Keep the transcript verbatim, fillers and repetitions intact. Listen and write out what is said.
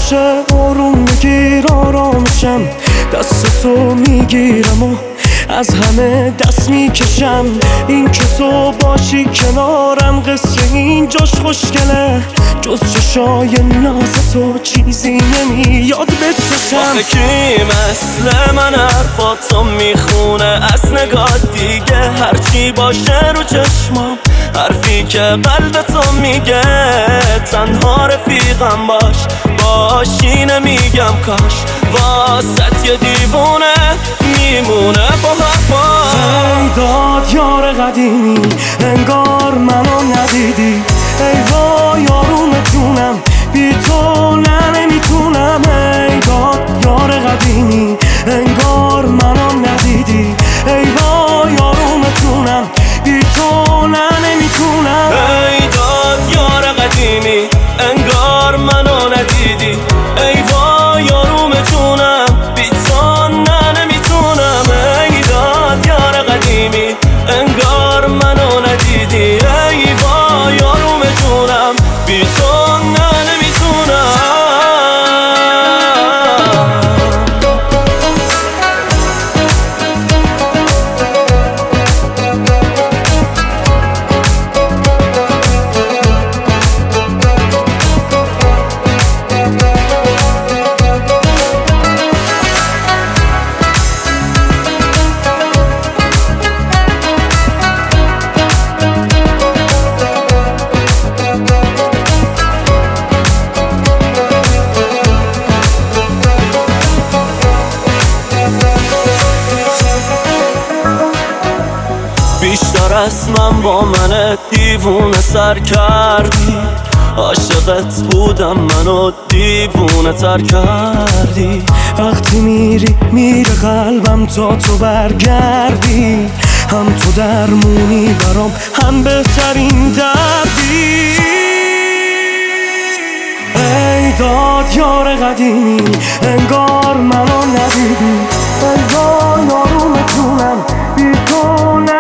باشه آروم بگیر آرامشم، دست تو میگیرم و از همه دست میکشم. این که تو باشی کنارم قصه اینجاش خوشگله، جز چشای ناز تو چیزی نمیاد بچشم. آخه کی مثل من حرفاتو میخونه از نگاه دیگه، هرچی باشه رو چشمام حرفی که قلب تو میگه. تنها رفیقم باش باشی نمیگم کاش، واسط یه دیوونه میمونه با حرفاش. ای داد یار قدیمی انگار منو ندیدی، ای وای آروم جونم بی تو نه نمیتونم. ای داد یار قدیمی انگار منو ندیدی، ای وای آروم جونم بی تو نه نمیتونم. ای داد یار قدیمی انگار منو ندیدی، ای وای آروم جونم بی تو نه نمیتونم. ای داد یار قدیمی انگار منو ندیدی، ای وای آروم جونم بی تو نه نمیتونم. بیشتر از من با من دیوونه سر کردی، عاشقت بودم منو دیوونه تر کردی. وقتی میری میره قلبم تا تو برگردی، هم تو درمونی برام هم بهترین دردی. ای داد یار قدیمی انگار منو ندیدی، ای وای آروم جونم بی تو نه